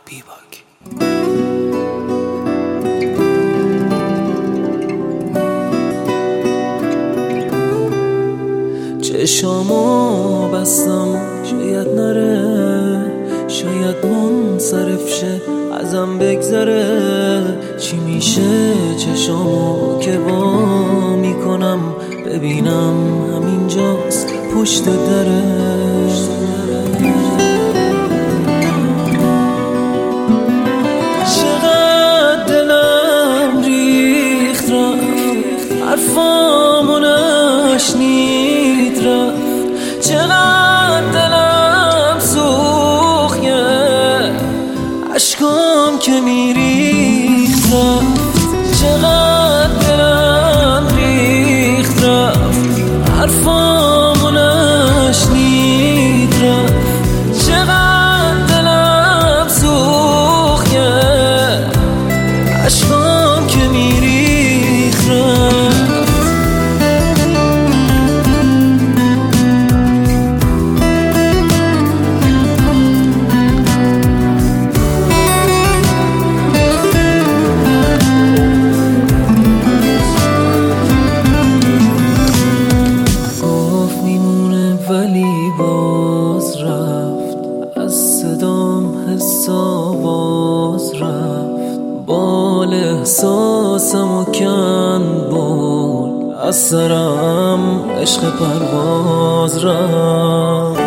بیباک. چشامو بستم شاید نره، شاید منصرف شه ازم بگذره. چی میشه چشامو که وا میکنم ببینم همینجاست پشت دره. چقدر دلم ریخت رفت، حرفامو نشنید رفت. چقدر دلم سوخت، عشقام که میریخت رفت. چقدر دلم ریخت رفت، حرفامو نشنید رفت. چقدر دلم سوخت، عشقام که میریخت رفت. ولی باز رفت، از صدام حس آواز رفت. بال احساسمو کند بال، از سرم عشق پرواز رفت.